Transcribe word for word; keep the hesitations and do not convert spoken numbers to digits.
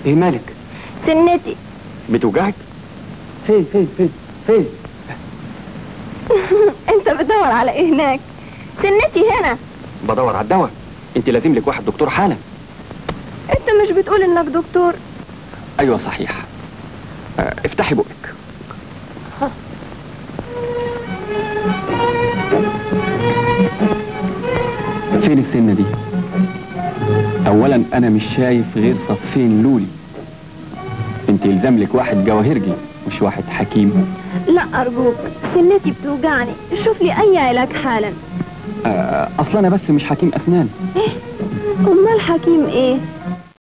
ايه مالك؟ سنتي. بتوجعك؟ فين فين فين فين؟ انت بتدور على ايه هناك؟ سنتي هنا. بدور على الدواء. انت لازم لك واحد دكتور حالا. انت مش بتقول انك دكتور؟ ايوه صحيح. اه افتحي بقك. فين السنة دي؟ اولا انا مش شايف غير صفين لولي. انت يلزم لك واحد جواهرجي مش واحد حكيم. لا ارجوك، سنتي بتوجعني، شوف لي اي علاج حالا. اه اصلا انا بس مش حكيم اسنان. ايه؟ امال حكيم ايه؟